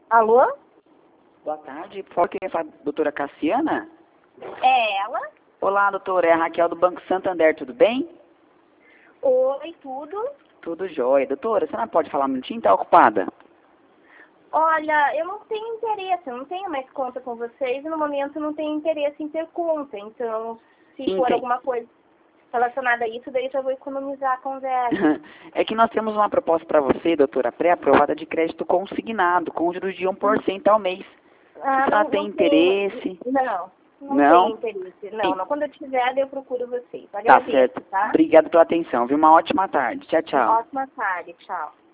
Alô? Boa tarde. Por que a doutora Cassiana? É ela? Olá, doutora. É a Raquel do Banco Santander. Tudo bem? Oi, tudo? Tudo jóia. Doutora, você não pode falar um minutinho? Está ocupada? Olha, eu não tenho interesse, eu não tenho mais conta com vocês e no momento não tenho interesse em ter conta. Então, se for alguma coisa relacionada a isso, daí já vou economizar a conversa. É que nós temos uma proposta para você, doutora, pré-aprovada de crédito consignado, com juros de 1% ao mês. Você não tem interesse? Não tenho interesse. Não. Quando eu tiver, daí eu procuro vocês. Tá Agradeço, certo. tá? Obrigado pela atenção, viu? Uma ótima tarde. Tchau, tchau. Ótima tarde, tchau.